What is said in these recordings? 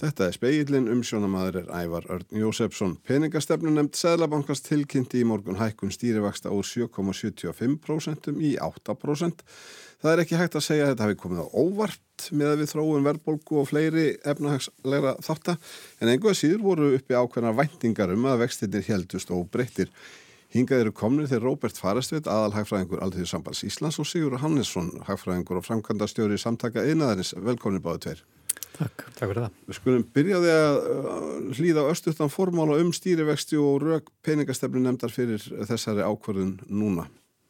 Þetta Spegillinn, umsjónamaður Ævar Örn Jósefsson. Peningastefnunefnd Seðlabankans tilkynnti í morgun hækkun stýrivaxta úr 7,75% í 8%. Það ekki hægt að segja að þetta hafi komið á óvart með við þróun verðbólgu og fleiri efnahagslegra þátta, en engu að síður voru uppi ákveðnar væntingar að vextirnir héldust óbreyttir. Hingað eru komnir þeir Róbert Farestveit, aðalhagfræðingur Alþýðusambands Íslands og Sigurður Hannesson, hagfræðingur og framkvæmdastjóri Samtaka iðnaðarins. Velkomnir báðir tveir. Takk fyrir það. Við skulum byrjaði að hlýða á örstuttan formála stýrivexti og rök peningastefnunefndar fyrir þessari ákvörðun núna.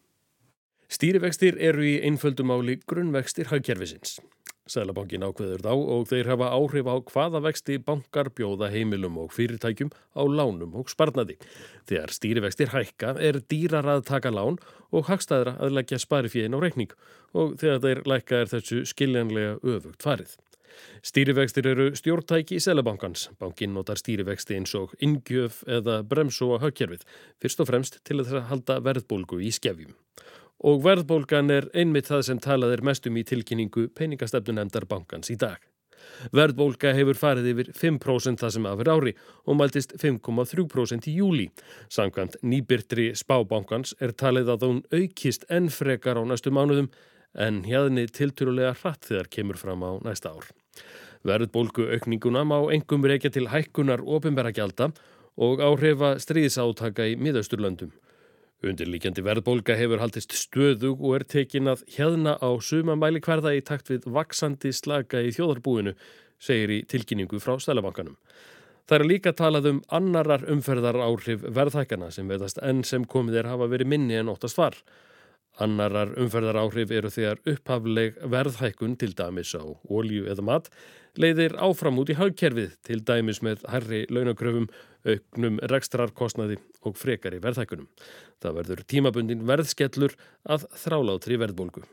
Stýrivextir eru í einföldu máli grunnvextir hagkerfisins. Seðlabankinn ákveður þá og þeir hafa áhrif á hvaða vexti bankar bjóða heimilum og fyrirtækjum á lánum og sparnaði. Þegar stýrivextir hækka dýrara að taka lán og hagstæðra að leggja spariféin á reikning og þegar þeir lækka þessu skiljanlega öfugt farið. Stýrivextir eru stjórntæki í Seðlabankans. Bankinn notar stýrivexti eins og inngjöf eða bremsóa hagkerfið, fyrst og fremst til að halda verðbólgu í skefjum. Og verðbólgan einmitt það sem talað mestum í tilkynningu peningastefnunefndar bankans í dag. Verðbólga hefur farið yfir 5% það sem af ári og mæltist 5,3% í júlí. Samkvæmt nýbirtri spá bankans talið að hún aukist enn frekar á næstu mánuðum en hjaðni tiltölulega hratt þegar kemur fram á næsta ár. Verðbólgu aukninguna má einkum rekja til hækkunar opinberra gjalda og áhrifa stríðsátaka í Miðausturlöndum. Undirliggjandi verðbólga hefur haldist stöðug og tekin að hjaðna á suma mælikvarða í takt við vaxandi slaka í þjóðarbúinu, segir í tilkynningu frá Seðlabankanum. Það líka talað annarar umferðar áhrif verðhækkana sem veðast enn sem komið hafa verið minni en óttast var. Annarar umferðar áhrif eru þegar upphafleg verðhækkun til dæmis á olíu eða mat leiðir áfram út í hagkerfið til dæmis með hærri launakröfum, auknum rekstrarkostnaði og frekari verðhækkunum. Það verður tímabundin verðskellur að þrálátri verðbólgu.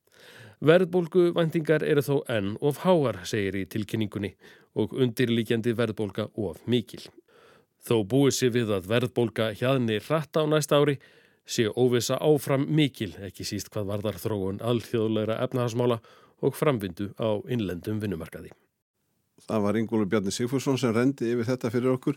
Verðbólguvæntingar eru þó enn of háar, segir í tilkynningunni, og undirliggjandi verðbólga of mikil. Þó búið sér við að verðbólga hjaðni hratt á næsta ári, sé óvissa áfram mikil, ekki síst hvað varðar þróun alþjóðlegra efnahagsmála og framvindu á innlendum vinnumarkaði. Það var Ingólfur Bjarni Sigfússon sem rendi yfir þetta fyrir okkur.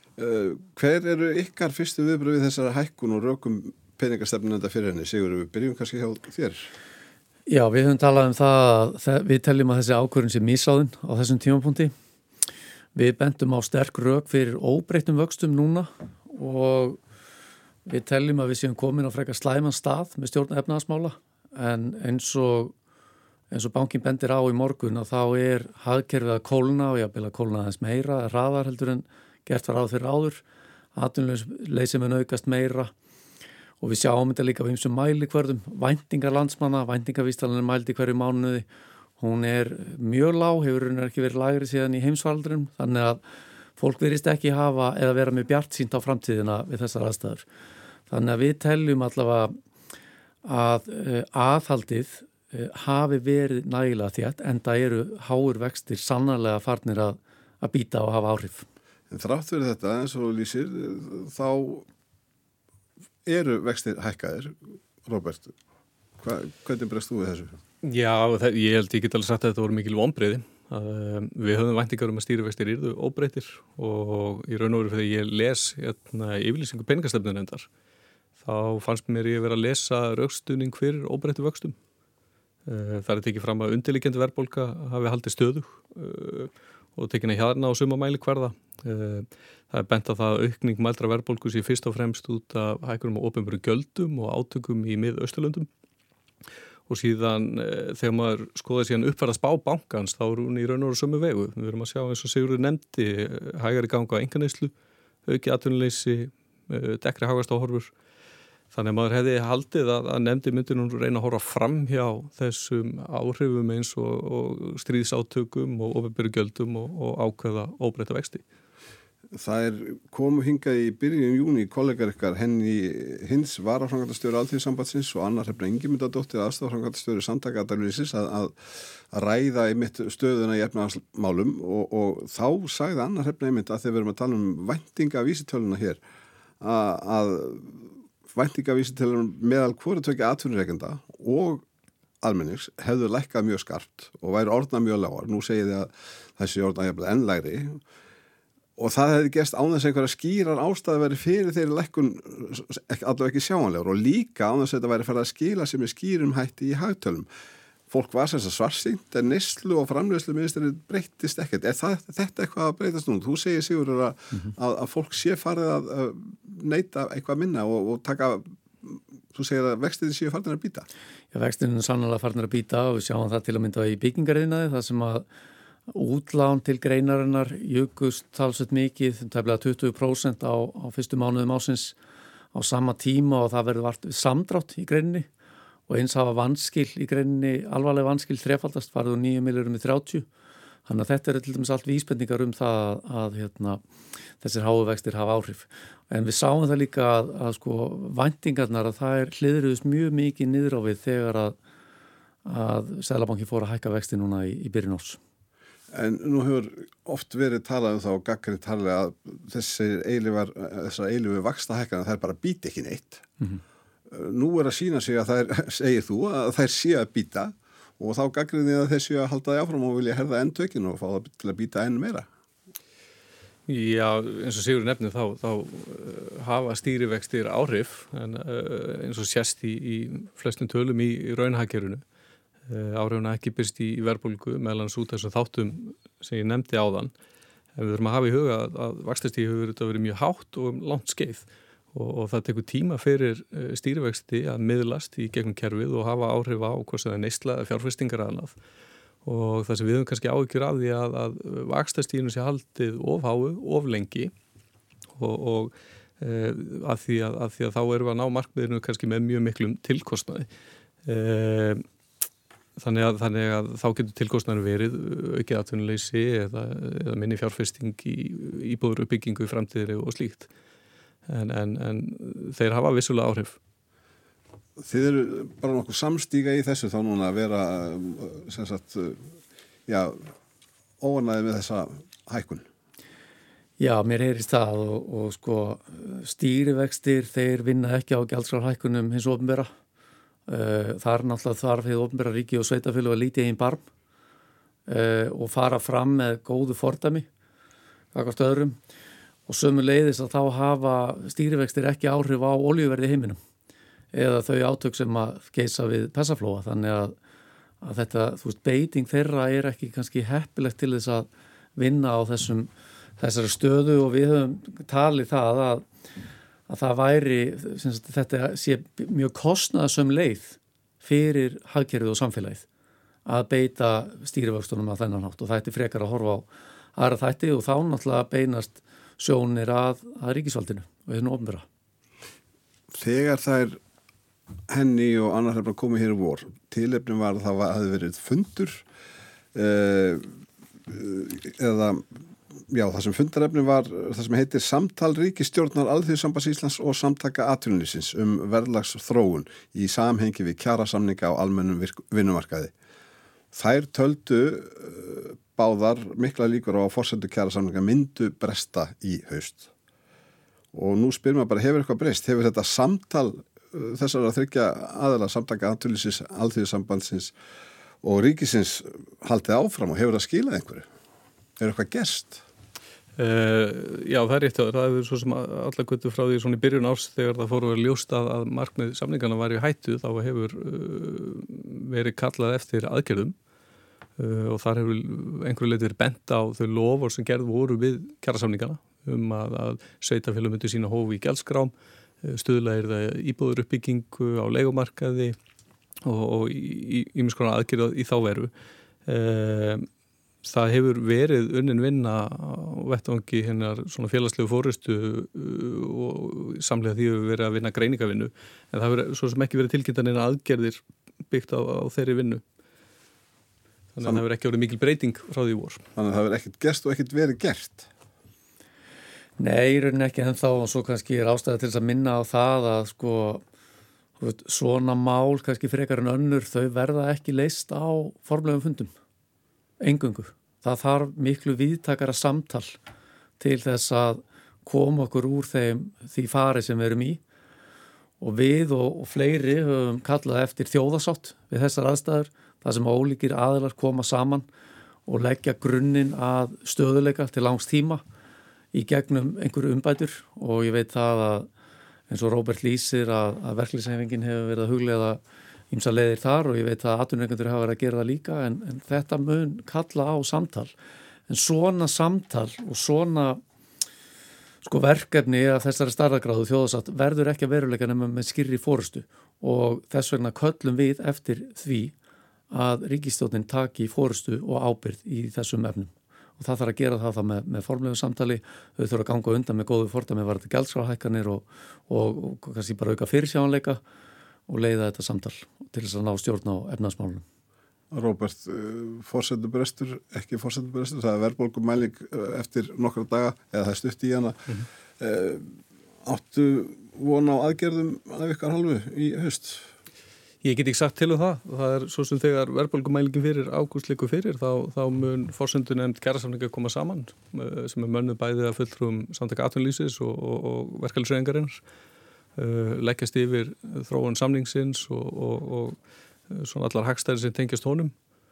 Hver eru ykkar fyrstu viðbrögð við þessara hækkun og rökum peningastefnunefndar fyrir henni? Sigurður, við byrjum kannski hjá þér. Já, við höfum talað það að við teljum að þessi ákvörðun sé misáðin á þessum tímapunkti. Við bentum á sterk rök fyrir óbreyttum vöxtum núna og við teljum að við séum komin á frekar slæman stað með stjórn efnahagsmála en eins og bankinn bendir á í morgun að þá hagkerfið að kólna og jafnvel að kólna aðeins meira, hraðar heldur en gert var fyrir áður, atvinnuleysi mun aukast meira og við sjáum þetta líka á ýmsum mælikvörðum, væntingar landsmanna, væntingavísitalan mæld í hverju mánuði, hún mjög lág, hefur ekki verið lægri síðan í heimsfaraldrinum, þannig að fólk virðist ekki hafa eða vera með bjartsýnt á framtíðina við þessar aðstæður. Þannig að við teljum allavega að aðhaldið hafi verið nægilega þétt en það eru háir vextir sannarlega farnir að bíta og hafa áhrif. En þrátt fyrir þetta, eins og lýsir, þá eru vextir hækkaðir. Róbert, hvernig bregst þú við þessu? Já, ég held ég get alveg sagt að þetta voru mikil vonbrigði. Við höfum væntingar að stýrivextir yrðu óbreyttir og í raun og veru þegar ég les yfirlýsingu peningastefnunefndar þá fannst mér ég vera að lesa rökstuðning fyrir óbreyttu vöxtum. Það tekið fram að undirliggjandi verðbólga hafi haldið stöðug og tekin að hjarna á suma mælikvarða. Það bent að það aukning mældra verðbólgu sé fyrst og fremst út af hækkunum á opinberum gjöldum og átökum í Miðausturlöndum. Og síðan þegar maður skoðaði síðan uppfærða spá bankans þá hún í raun og veru sömu vegu. Við erum að sjá eins og Sigurður nefndi hægari ganga á einkaneyslu, auki atvinnuleysi, dekkri hagvaxtarhorfur. Þannig að maður hefði haldið að nefndi myndi nú reyna að horfa fram hjá þessum áhrifum eins og stríðsátökum og opinberum gjöldum og ákveða óbreytta vexti. Það komu hingað í byrjun júní kollegar ykkar hins varaframkvæmdastjóri Alþýðusambandsins og Anna Hrefna Ingimundardóttir aðstoðarframkvæmdastjóri Samtaka atvinnulífsins að ræða einmitt stöðuna í efnahagsmálum og þá sagði Anna Hrefna einmitt að þegar við erum að tala væntingavísitöluna hér að væntingavísitöluna meðal hvoru tveggja atvinnurekenda og almennings hefðu lækkað mjög skarpt og væri orðna mjög lágar. Nú segið þið að þessi orðna jafnvel enn lægri og það hefði gerst án þess einhverja skýrar ástæði verið fyrir þeirri lækkun allavega ekki sjáanlegur og líka án þess að þetta væri farið að skila sem skýrum hætti í hagtölum. Fólk var sem sagt svartsýnt en neyslu og framleiðslu minnstri breyttist ekkert. Þetta eitthvað að breytast nú? Þú segir Sigurður að fólk sé farið að neyta eitthvað minna og taka, þú segir að vextirnir séu farin að bíta. Já, vextirnir er sannlega farin að bíta og við sjáum það til að mynda í byggingariðnaði þar sem að útlán til greinarinnar jukust talsveit mikið, tæplega 20% á fyrstu mánuðum ásins á sama tíma og það verður samdrátt í greininni og eins hafa vanskil í greininni, alvarlega vanskil þrefaldast, farið úr 9 milljörðum í 30. Þannig að þetta til dæmis allt vísbendingar það að þessir háu vextir hafa áhrif. En við sáum það líka að sko væntingarnar að það hliðruðust mjög mikið niður á við þegar að Seðlabanki fór að hækka vexti núna í byrjun árs. En nú hefur oft verið talað þá og gagnrýnt talið að þessar eilífu vaxtahækkanir þær bara býti ekki neitt. Nú að sína sig að þær, segir þú, að þær séu að býta og þá gagnrýnið að þeir séu að halda því áfram og vilja herða enn tökinn og fá það til að býta enn meira. Já, eins og Sigurður nefnir þá hafa stýrivextir áhrif en eins og sést í flestum tölum í raunhagkerfinu. Áhrifuna ekki byrst í verðbólgu meðal út þessum þáttum sem ég nefndi áðan. En við þurfum að hafa í huga að vaxtastig hefur verið mjög hátt og langt skeið og það tekur tíma fyrir stýrivexti að miðlast í gegnum kerfið og hafa áhrif á hvað sem það neysla fjárfestingar annað. Og það sem við höfum kannski áhyggjur af því að vaxtastiginu sé haldið of háu, of lengi og að því að þá erum við að ná markmiðinu kannski með mjög miklum tilkostnaði. Þannig að þá getur tilkostnaðurinn verið aukið atvinnuleysi eða minni fjárfesting í íbúðaruppbyggingu í framtíðinni og slíkt. En þeir hafa vissulega áhrif. Þið eru bara nokkuð samstíga í þessu þá núna að vera sem sagt, óanægði með þessa hækkun. Já, mér heyrist það og sko stýrivextir þeir vinna ekki á gjaldskrárhækkunum hins opinbera. Það náttúrulega þarf hið opinbera ríki og sveitarfélög að lítið einn barm og fara fram með góðu fordæmi gagnvart öðrum og sömuleiðis að þá hafa stýrivextir ekki áhrif á olíuverði í heiminum eða þau átök sem að geisa við Persaflóa þannig að þetta, þú veist, beiting þeirra er ekki kannski heppilegt til þess að vinna á þessari stöðu og við höfum talið það að það væri, þetta sé mjög kostnaðarsöm leið fyrir hagkerfið og samfélagið að beita stýrivöxtunum að þennan hátt og það er frekar að horfa á aðra þætti og þá náttúrulega beinast sjónir að ríkisvaldinu og hérna opinbera. Þegar þær Henny og annar hefur komið hér í vor, tilefnum var að það hefði verið fundur það sem fundarefni var það sem heitir Samtal ríkisstjórnar Alþýðusambands Íslands og Samtaka atvinnulífsins verðlagsþróun í samhengi við kjarasamninga á almennum vinnumarkaði. Þær töldu báðar mikla líkur á að forsendur kjarasamninga myndu bresta í haust. Og nú spyr maður bara, hefur eitthvað breyst? Hefur þetta samtal þessara þriggja aðila Samtaka atvinnulífsins, Alþýðusambandsins og ríkisins haldið áfram og hefur það skilað einhverju? Er eitthvað gerst? Já, það er rétt. Það hefur svo sem allar göttu frá því svona í byrjun árs þegar það fóru að ljóst að markmið samningana var í hættu þá hefur verið kallað eftir aðgerðum og þar hefur einhverju leiti verið bent á þau lofur sem gerð voru við kjarasamningana að sveitarfélög myndu sína hófi í gjaldskrám, stuðla það íbúðaruppbyggingu á leigumarkaði og ýmiss konar aðgerð í þá veru. Það hefur verið unnin vinna á vettvangi hennar svona félagslegu fórustu og samlega því hefur verið að vinna greiningavinnu en það hefur svo sem ekki verið tilkynntan eina aðgerðir byggt á þeirri vinnu. Þannig að það hefur ekki verið mikil breyting frá því vor. Þannig að það hefur ekkert gerst og ekkert verið gert? Nei, í rauninni ekki ennþá og svo kannski er ástæða til þess að minna á það að sko svona mál kannski frekar en önnur þau verða ekki leyst á formlegum fundum. Eingöngu. Það þarf miklu víðtækara samtal til þess að koma okkur úr því fari sem við erum í og við og fleiri höfum kallað eftir þjóðasátt við þessar aðstæður, það sem ólíkir aðilar koma saman og leggja grunninn að stöðuleika til langs tíma í gegnum einhverju umbætur og ég veit það að eins og Róbert lýsir að verkalýðshreyfingin hefur verið að hugleiða ýmsar leiðir þar og ég veit að atvinnurekendur hafa verið að gera það líka en þetta mun kalla á samtal. En svona samtal og svona verkefni að þessari stærðargráðu þjóðasátt verður ekki að veruleika nema með skýrri forystu og þess vegna köllum við eftir því að ríkisstjórnin taki forystu og ábyrgð í þessum efnum. Og það þarf að gera það með formlegu samtali, þau þurfa að ganga undan með góðu fordæmi varðandi gjaldskrárhækkanir og kannski bara auka fyrirsjáanleika og leiða þetta samtal til þess að ná stjórn á efnahagsmálunum. Róbert, forsetubrestur, ekki forsetubrestur, það er verðbólgumæling eftir nokkra daga, eða það er stutt í hana. Áttu von á aðgerðum af ykkar hálfu í haust? Ég get ekki sagt til það. Það er svo sem þegar verðbólgumælingin fyrir ágúst liggur fyrir, þá mun forsendunefnd kjarasamninga koma saman sem mönnuð bæði að fulltrúum samtaka atvinnulífsins og verkalýðshreyfingarinnar, leggjast yfir þróun samningsins og svona allar hagstæðir sem tengjast honum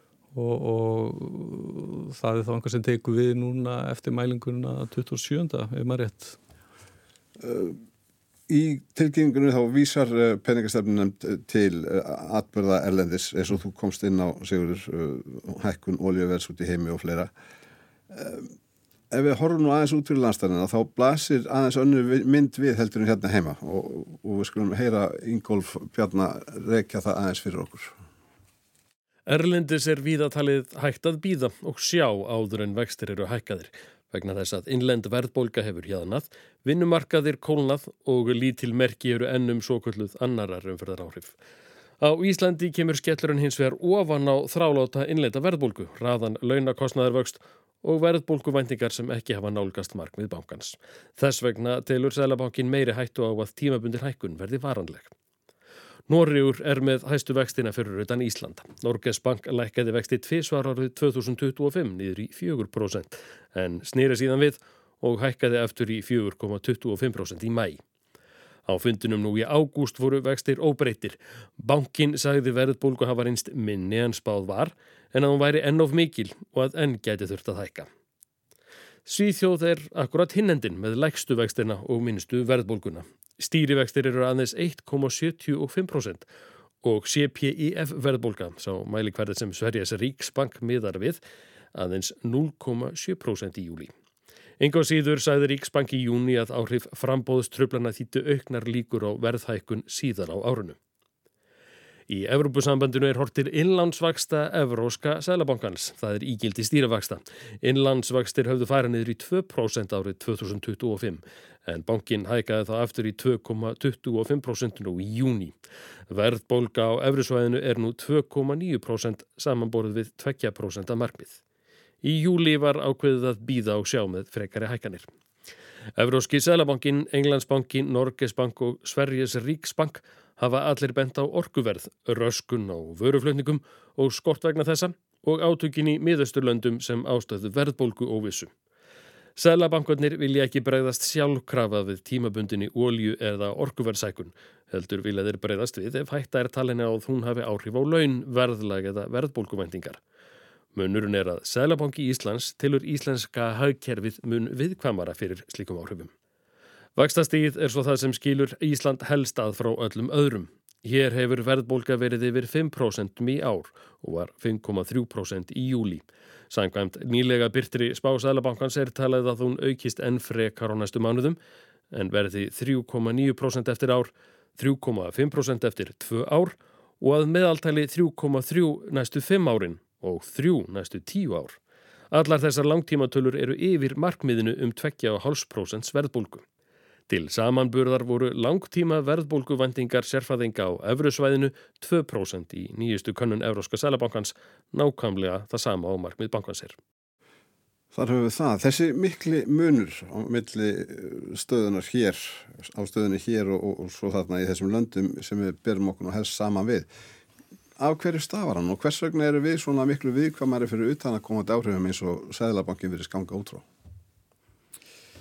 og það er þá einhver sem tekur við núna eftir mælinguna 27. ef maður rétt. Í tilkynningunni þá vísar peningastefnunefnd til atburða erlendis eins og þú komst inn á Sigurður, hækkun olíuverðs út í heimi og fleira. Ef við horfum nú aðeins út fyrir landstæðina þá blasir aðeins önnur mynd við heldur en hérna heima og við skulum heyra Ingólf Bjarna rekja það aðeins fyrir okkur. Erlendis er víða talið hægt að bíða og sjá áður en vextir eru hækkaðir. Vegna þess að innlend verðbólga hefur hjaðnað, vinnumarkaðir kólnað og lítil merki eru ennum svokölluð annarar umferðaráhrif. Á Íslandi kemur skellurinn hins vegar ofan á þráláta innlenda verðbólgu, raðan launakostnaðarvöxt og verðbólguvæntingar sem ekki hafa nálgast markmið bankans. Þess vegna telur Seðlabankinn meiri hættu á að tímabundin hækkun verði varanleg. Noregur er með hæstu vextina fyrir utan Ísland. Norges Bank lækkaði vexti tvisvar árið 2025 niður í 4% en sneri síðan við og hækkaði aftur í 4,25% í maí. Á fundinum nú í ágúst voru vextir óbreyttir. Bankinn sagði verðbólgu hafa reynst minni en spáð var en að hún væri enn of mikil og að enn gæti þurft að hækka. Svíþjóð er akkurat hinnendin með lægstu vextina og minnstu verðbólguna. Stýrivextir eru aðeins 1,75% og CPIF verðbólga, sá mælikvarði sem Sveriges Ríksbank miðar við, aðeins 0,7% í júlí. Engu á síður sagði Ríksbank í júní að áhrif framboðstruflana þýddu auknar líkur á verðhækkun síðar á árinu. Í Evrópusambandinu er horft til innlánsvaxta Evrópska seðlabankans, það er ígildi stýrivaxta. Innlánsvaxtir höfðu farið niður í 2% árið 2025, en bankinn hækkaði það aftur í 2,25% nú í júní. Verðbólga á evrusvæðinu er nú 2,9% samanborið við 2% markmið. Í júlí var ákveðið að bíða og sjá með frekari hækkanir. Evrópski seðlabankinn, Englandsbanki, Norges Bank og Sveriges Ríksbank hafa allir bent á orkuverð, röskun á vöruflutningum og skort vegna þessa og átökin í Miðausturlöndum sem ástöðu verðbólgu óvissu. Seðlabankarnir vilja ekki bregðast sjálfkrafa við tímabundinni olíu eða orkuverðsækun, heldur vilja þeir bregðast við ef hætta er talin á að hún hafi áhrif á laun, verðlag eða verðbólguvæntingar. Munurinn er að Seðlabanki Íslands telur íslenska hagkerfið mun viðkvæmara fyrir slíkum áhrifum. Vaxtastigið er svo það sem skilur Ísland helst að frá öllum öðrum. Hér hefur verðbólga verið yfir 5% í ár og var 5,3% í júlí. Samkvæmt nýlega birtri spá Seðlabankans er talið að hún aukist enn frekar á næstu mánuðum en verði 3,9% eftir ár, 3,5% eftir 2 ár og að meðaltali 3,3 næstu 5 árin og 3 næstu 10 ár. Allar þessar langtímatölur eru yfir markmiðinu 2,5% verðbólgu. Til samanburðar voru langtíma verðbólguvæntingar sérfræðinga á evrusvæðinu 2% í nýjustu könnun Evrópska seðlabankans, nákvæmlega það sama á markmið bankans er. Þar höfum við það. Þessi mikli munur á milli stöðunar hér, á stöðunni hér og svo þarna í þessum löndum sem við berum okkur og helst saman við. Af hverju stafar hann og hvers vegna eru við svona miklu viðkvæmari fyrir utanakomandi áhrifum eins og Seðlabankinn virðist ganga út frá?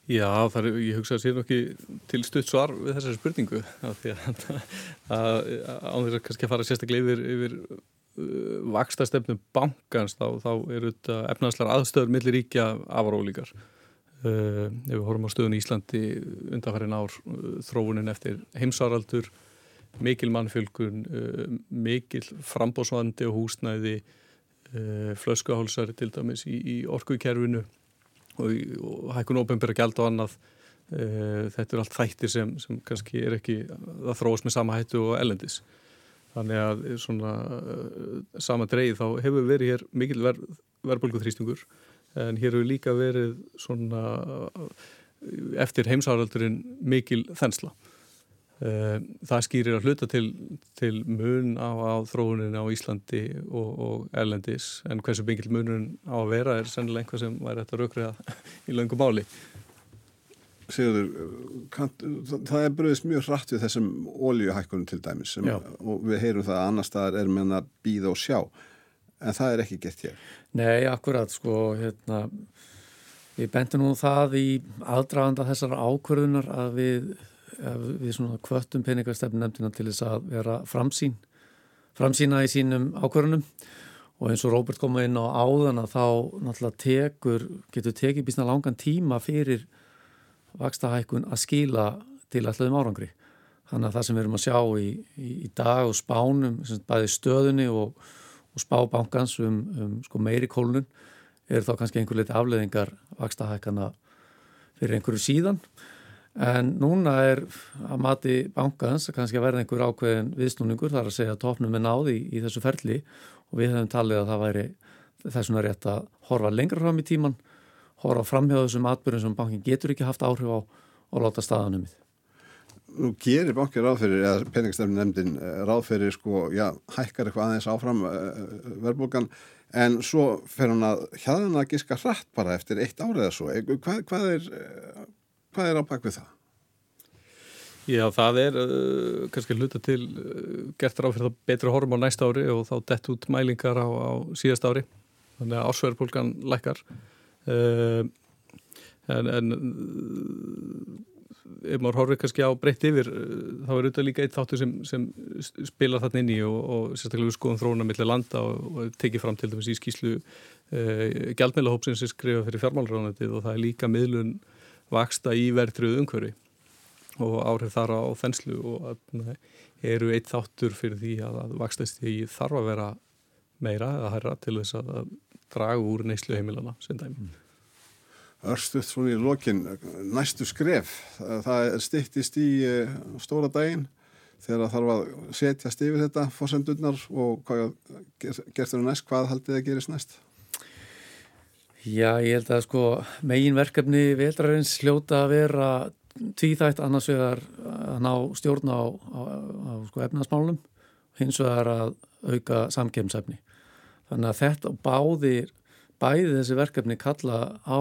Já, ég hugsa að sé ekki til stutt svar við þessari spurningu af því að án þess að kannski að fara sérstaklega yfir vaxtastefnu bankans þá eru þetta efnahagslegar aðstöður milli ríkja afar ólíkar. Ef við horfum á stöðun í Íslandi undanfarin ár, þróunin eftir heimsfaraldur, mikil mannfjölgun, mikil framboðsvandi og húsnæði, flöskuhálsar til dæmis í orkukerfinu og hækkun opinberra gjald og annað. Þetta allt þættir sem kannski ekki að þróast með sama hættu og erlendis. Þannig að svona sama dreigð þá hefur verið hér mikil verðbólguþrýstingur en hér hefur líka verið svona eftir heimsfaraldurinn mikil þensla. Það skýrir að hluta til mun á þróunin á Íslandi og erlendis en hversu mikil munun á að vera sennilega einhvað sem væri hægt að rökræða í löngu máli. Sigurður, það brugðist mjög hratt við þessum olíuhækkunum til dæmis og við heyrum það að annar staðar er menn að bíða og sjá en það er ekki gert hér. Nei, akkurat við bentum nú það í aðdraganda þessar ákvörðunar að við svona hvöttum peningastefnunefndina til þess að vera framsýna í sínum ákvörðunum og eins og Róbert kom inn á áðan að þá náttúrulega getur tekið býsna langan tíma fyrir vaxtahækkun að skila til ætluðum árangri. Þannig að það sem við erum að sjá í dag og spánum, bæði stöðunni og spá bankans sko meiri kólnun þá kannski einhver leiti afleiðingar vaxtahækkana fyrir einhverju síðan. En núna að mati bankans kannski að verða einhver ákveðin viðsnúningur, þar að segja að topnum náð í þessu ferli og við hefum talið að það væri þessuna rétt að horfa lengra fram í tíman, horfa fram hjá þessum atburðum sem bankin getur ekki haft áhrif á og láta staðan numið. Nú gerir bankin ráð fyrir, eða peningastefnunefndin ráð fyrir hækkar eitthvað aðeins áfram verðbólgan en svo fer hann að hjaðan að giska hratt bara eftir 1 ár eða svo. Hvað er á bak við það? Já, það kannski hluta til gert ráð fyrir það betra horfum á næsta ári og þá dett út mælingar á síðasta ári. Þannig að ársverðbólgan lækkar. En ef maður horfir kannski á breytt yfir þá auðvitað líka eitt þáttur sem spilar þarna inn í og sérstaklega við skoðum þróuna milli landa og tekið fram til dæmis í skýrslu gjaldmiðlahópsins sem skrifa fyrir fjármálaráðuneytið og það líka miðlun vaxta í verðtryggðu umhverfi og áhrif þar á þenslu og eru eitt þáttur fyrir því að vaxtastigi þarf að vera meira eða hærra til þess að draga úr neyslu heimilana sem dæmi. Örstuð svona í lokin, næstu skref, það styttist í stóra daginn þegar þarf að setjast yfir þetta forsendurnar og hvað gerst næst, hvað haldið að gerist næst? Já, ég held að meginverkefni vetrarins hljóta að vera tvíþætt annars vegar að ná stjórn á efnahagsmálunum, hins vegar að auka samkeppnishæfni. Þannig að þetta bæði þessi verkefni kalla á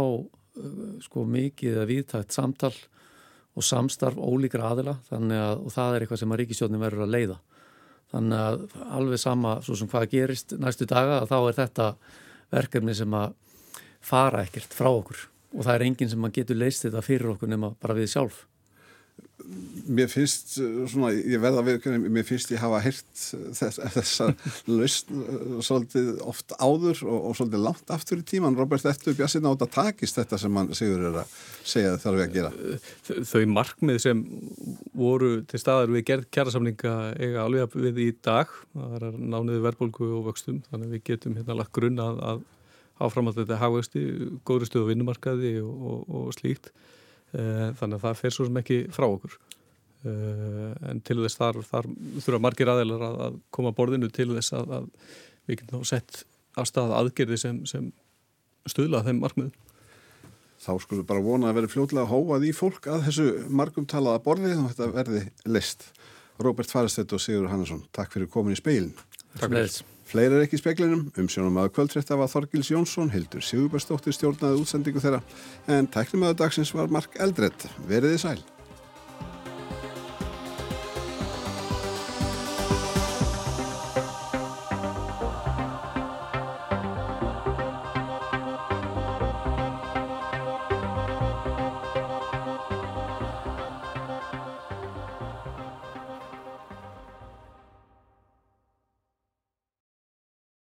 mikið að víðtækt samtal og samstarf ólíkra aðila og það eitthvað sem að ríkisstjórnin verður að leiða. Þannig að alveg sama svo sem hvað gerist næstu daga þá þetta verkefni sem að fara ekkert frá okkur og það enginn sem að getur leyst þetta fyrir okkur nema bara við sjálf. Mér finnst mér finnst ég hafa heyrt þessa lausn svolítið oft áður og svolítið langt aftur í tíman. Róbert, ertu bjartsýnn á að takist þetta sem hann Sigurður að segja að þarf að gera? Þau markmið sem voru til staðar við gerð kjarasamninga eiga alveg við í dag. Það ná niður verðbólgu og vöxtum þannig að við getum lagt grunn að áfram að þetta hagvexti, góðri stöðu á vinnumarkaði og slíkt. Þannig að það fer svo sem ekki frá okkur en til þess þar þurfa margir aðeilar að koma að borðinu til þess að við getum sett af stað aðgerði sem stuðla þeim markmiðum. Þá skulum við bara vona að verði fljótlega hóað í fólk að þessu margumtalaða borði og þetta verði list. Róbert Farestedt og Sigurður Hannesson, takk fyrir komin í speilin. Takk fyrir. Fleiri ekki í speglinum, umsjónarmaður kvöldfrétta var Þorgils Jónsson, Hildur Sigurbergsdóttir stjórnaði útsendingu þeirra en tæknimaður dagsins var Mark Eldred. Veriði sæl.